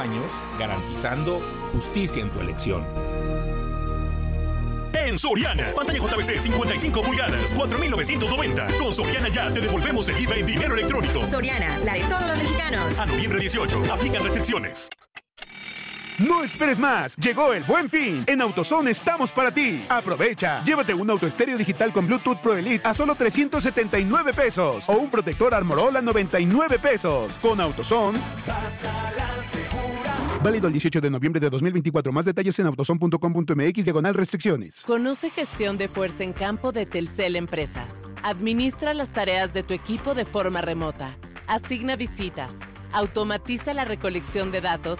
años garantizando justicia en tu elección. En Soriana, pantalla JVC 55 pulgadas, 4,990. Con Soriana ya te devolvemos el IVA en dinero electrónico. Soriana, la de todos los mexicanos. A noviembre 18, aplican restricciones. No esperes más, llegó el Buen Fin. En AutoZone estamos para ti. Aprovecha, llévate un autoestéreo digital con Bluetooth Pro Elite a solo 379 pesos o un protector Armorol a 99 pesos. Con AutoZone, válido el 18 de noviembre de 2024. Más detalles en autozone.com.mx/restricciones. Conoce gestión de fuerza en campo de Telcel Empresas. Administra las tareas de tu equipo de forma remota. Asigna visitas. Automatiza la recolección de datos